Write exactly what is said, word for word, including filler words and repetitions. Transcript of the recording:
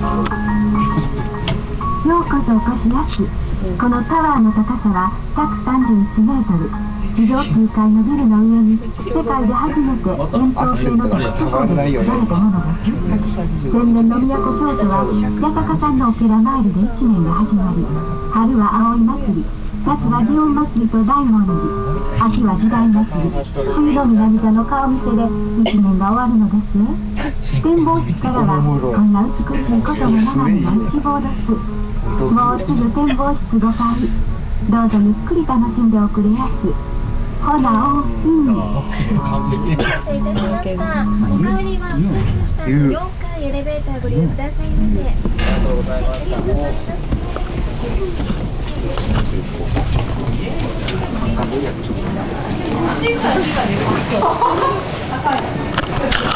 ようこそお越しやす。このタワーの高さはひゃくさんじゅういちメートル。地上きゅうかいのビルの上に世界で初めて円筒形の特殊鋼で作られたものです。千年の都京都は八坂さんのオケラマイルでいちねんが始まり、春は葵祭り、夏は祇園祭りと大文字、秋は時代祭り、冬の南座の顔見せでいちねんが終わるのですよ。展望室からはこんな美しいことの眺めが一望です。もうすぐ展望室ごかい、どうぞゆっくり楽しんでおくれやす。ほなおきに。 お待たせいたしました。お帰りはお一つ下のよんかいエレベーターご利用くださいませ。ありがとうございました。高い。